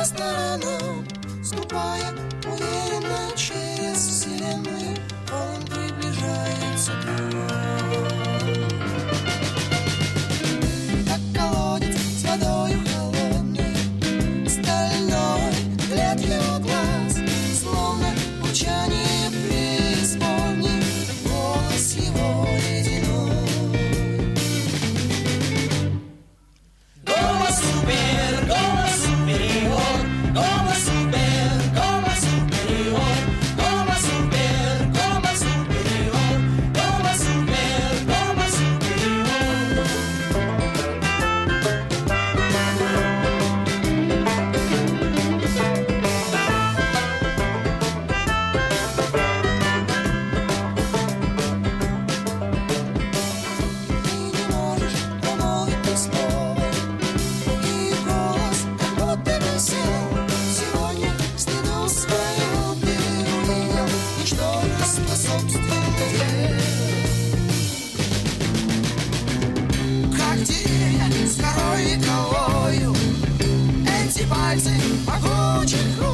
по сторонам, ступая уверенно через вселенную, он приближается к нам. Как колодец с водою холодной, стальной взгляд его глаз, словно урчание преисподней, голос его ледяной. Голос супер, голос супериор, голос супер, голос супериор, голос супер, голос супериор, голос супер, голос супериор. Ты не можешь промолвить ни слова, и голос как будто просил. Сегодня стыду своему ты увидел ничтожество собственное. Как деревья с корой и колою, эти пальцы могучих рук